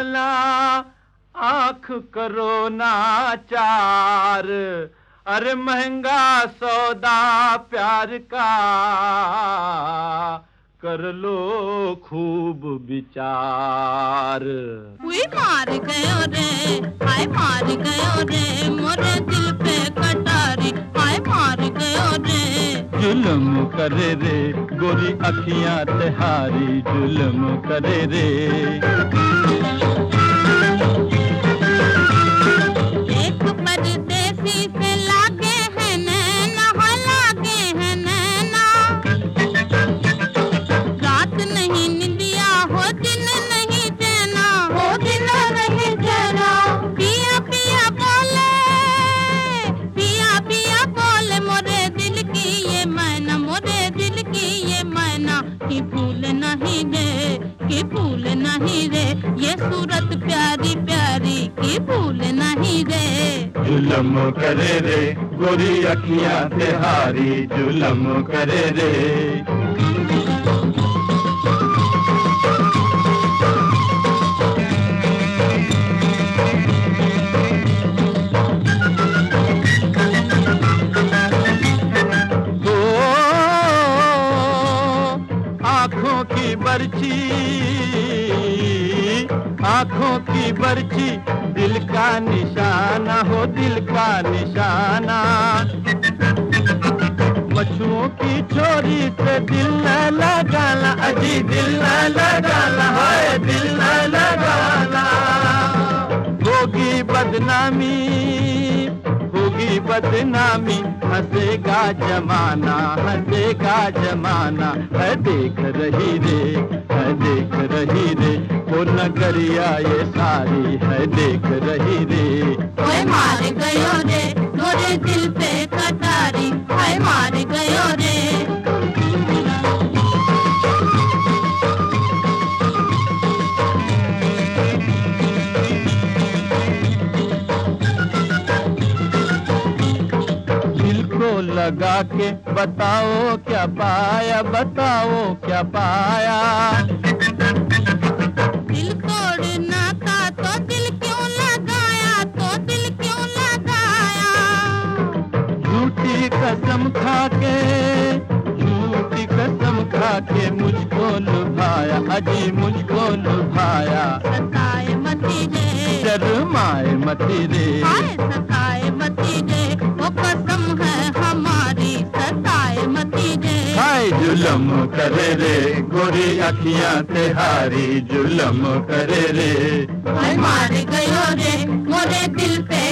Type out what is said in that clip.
अपना आँख करो नाचार, अरे महंगा सौदा प्यार का कर लो खूब विचार। कोई मार गयो रे, हाय मार गयो रे, मोरे दिल पे कटारी, हाय मार गयो रे। जुल्म करे रे गोरी अखियां तिहारी, जुल्म करे रे। एक परदेसी से लागे है नैना, हो लागे है नैना। रात नहीं निंदिया, हो दिन नहीं चैना, हो दिन नहीं चैना। पिया पिया बोले, पिया पिया बोले मोरे दिल की ये मैना, मोरे दिल की ये मैना। कि फूल नहीं रे, कि फूल नहीं रे, ये सूरत प्यारी प्यारी, कि फूल नहीं रे। जुल्म करे रे गोरी अखियां तिहारी, जुल्म करे रे। आँखों की बर्छी, आँखों की बर्छी, दिल का निशाना हो, दिल का निशाना। मछुओं की छोरी से दिल न लगाना, अजी दिल न लगाना, हाय दिल न लगाना। होगी बदनामी, होगी बदनामी, हंसेगा जमाना, हंसेगा जमाना। है देख रही रे, है देख रही रे, वो नगरिया ये सारी है देख रही रे। ओए मार गयो रे मोरे दिल पे कटारी, हाय मार गयो रे। लगा के बताओ क्या पाया, बताओ क्या पाया। दिल तोड़ना था तो दिल क्यों लगाया, तो दिल क्यों लगाया। झूठी कसम खा के, झूठी कसम खा के मुझको लुभाया, अजी मुझको लुभाया। सताए मती रे, शर्माए मती रे, हाय सताए मती रे, वो कसम है हमारी, सताए मती रे। हाय जुल्म करे रे गोरी अखियां तिहारी, जुल्म करे रे। हाय मार गयो रे मोरे दिल पे